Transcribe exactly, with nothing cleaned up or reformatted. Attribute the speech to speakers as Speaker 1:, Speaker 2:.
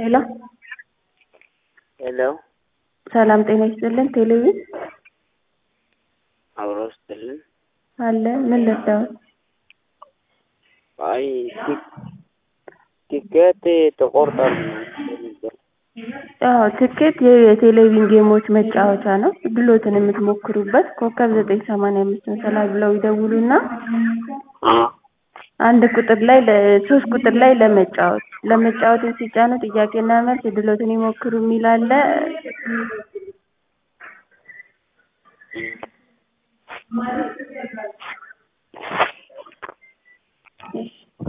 Speaker 1: ሄሎ
Speaker 2: ሄሎ
Speaker 1: ሰላም ጤና ይስጥልን። ቴሌቪዥን
Speaker 2: አብሮ ይስጥልን።
Speaker 1: አለ ምን ልርዳው?
Speaker 2: አይ ቲኬት ተቆርጧል።
Speaker 1: አዎ ትኬት የቴሌቪዥን ጌሞች መጫወቻ ነው። ድሎትን የምትሞክሩበት ኮከብ ዘጠኝ ሰማንያ አምስት መሰላል ብለው ይደውሉና አንድ ቁጥር ላይ ሶስት ቁጥር ላይ ለመጫወት ለመጫወትን ሲጫኑ ጥያቄና መልስ ድሎትን ይሞክሩ የሚል አለ።